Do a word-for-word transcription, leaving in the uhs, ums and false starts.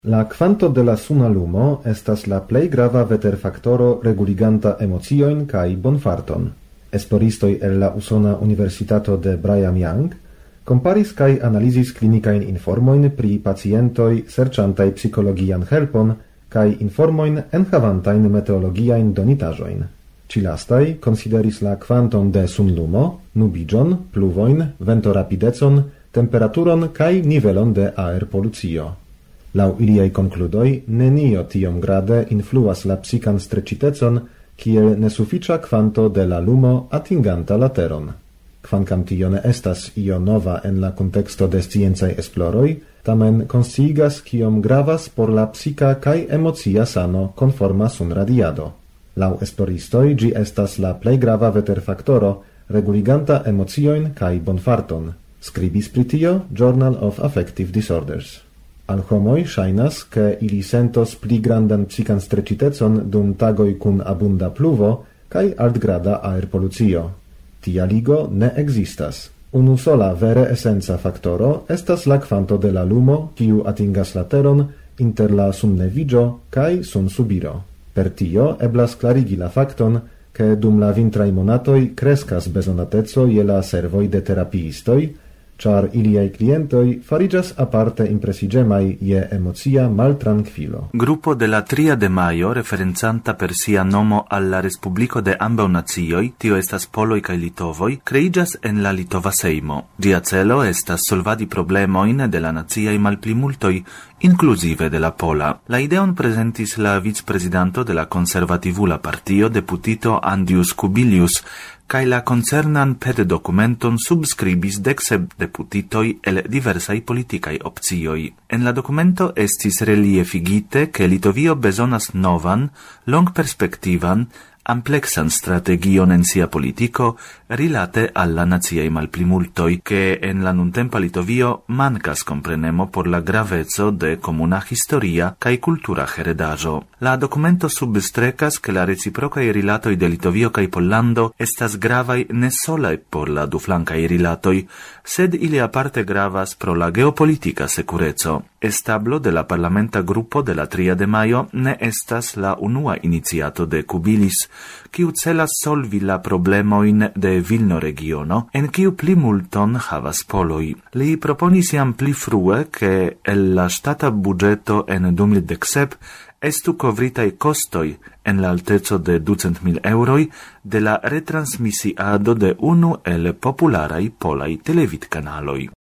La quanto de la suna lumo estas la plei grava veterfaktoro reguliganta emocioin kai bonfarton. Esploristoi el la Usona Universitato de Brigham Young comparis kai analizis clinicain informoin pri pacientoi serĉantaj psikologian helpon kai informoin enhavantajn meteologiajn donitaĵojn. Cilastaj consideris la quanton de sunlumo, nubiĝon, pluvojn, ventorapidecon, temperaturon kai nivelon de aerpolucio. Lau iliai concludoi, nenio tiom grade influas la psican strecitecon, kiel nesuficia quanto de la lumo atinganta la teron. Kvankam tio ne estas io nova en la contexto de sciencai esploroi, tamen consciigas kiom gravas por la psica kai emocia sano conforma sun radiado. Lau esploristoi gi estas la plei grava veterfaktoro reguliganta emocioin kai bonfarton. Scribis pri tio Journal of Affective Disorders. Al homoi shainas che ili sentos pli grandan psican strecitecon dum tagoi cun abunda pluvo kai altgrada aerpolucio. Tia ligo ne existas. Unu sola vere essenza factoro estas la quanto de la lumo kiu atingas la teron inter la sunnevigio kai sunsubiro. Per tio eblas clarigi la facton che dum la vintrai monatoi crescas besonatezo je la servoi de terapiistoi, char iliai clientoi farigas aparte impresigemai je emocia maltranquilo. Gruppo de la tria de maio, referenzanta per sia nomo alla Respublico de ambau nazioi, tio estas poloi cae litovoi, creigas en la Litova Seimo. Gia celo estas solvadi problemoin de la naziai malplimultoi, inclusive de la Pola. La ideon presentis la vicepresidanto de la conservativula partio, deputito Andrius Kubilius, kai la concernan ped documenton subscribis dexeb deputitoi el diversai politicai opzioi. En la documento estis reliefigite che Litovio besonas novan, long perspektivan, amplexan strategion en sia politico rilate alla naziei malplimultoi, che en la nuntempa Litovio mancas comprenemo por la gravezzo de comuna historia cae cultura heredajo. La documento substrecas che la reciprocai rilatoi de Litovio cae Pollando estas gravai ne solae por la duflancai rilatoi, sed ili aparte gravas pro la geopolitica securezzo. Establo de la parlamenta gruppo de la tria de maio ne estas la unua iniziato de Kubilis, kiu celas solvi la problemoin de Vilno regiono, en kiu pli multon havas poloi. Li proponis jam pli frue, che el la stata budgeto en du mil dek-sep estu kovritai costoi en la altezo de ducent mil euroi de la retransmisiado de unu el popularai polai televidkanaloi.